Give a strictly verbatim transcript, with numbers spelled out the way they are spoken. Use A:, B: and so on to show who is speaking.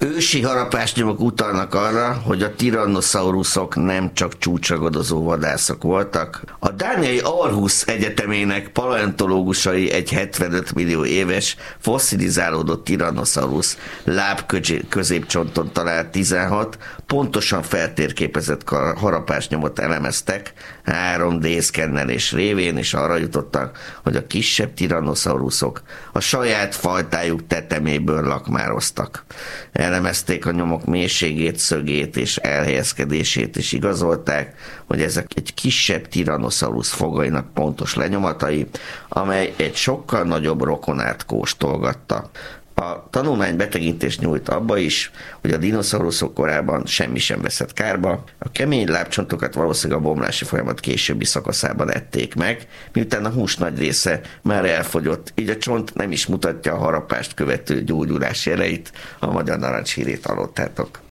A: Ősi harapásnyomok utalnak arra, hogy a tyrannosaurusok nem csak csúcsragadozó vadászok voltak. A dániai Aarhus Egyetemének paleontológusai egy hetvenöt millió éves fosszilizálódott tyrannosaurus lábközépcsonton talált tizenhat pontosan feltérképezett harapásnyomot elemeztek három dé szkennelés révén, és arra jutottak, hogy a kisebb tyrannosaurusok a saját fajtájuk teteméből lakmároztak. Elemezték a nyomok mélységét, szögét és elhelyezkedését, és igazolták, hogy ezek egy kisebb tyrannosaurus fogainak pontos lenyomatai, amely egy sokkal nagyobb rokonát kóstolgatta. A tanulmány betekintést nyújt abba is, hogy a dinoszauruszok korában semmi sem veszett kárba, a kemény lábcsontokat valószínűleg a bomlási folyamat későbbi szakaszában ették meg, miután a hús nagy része már elfogyott, így a csont nem is mutatja a harapást követő gyógyulás jeleit, a magyar narancshírét hallottátok.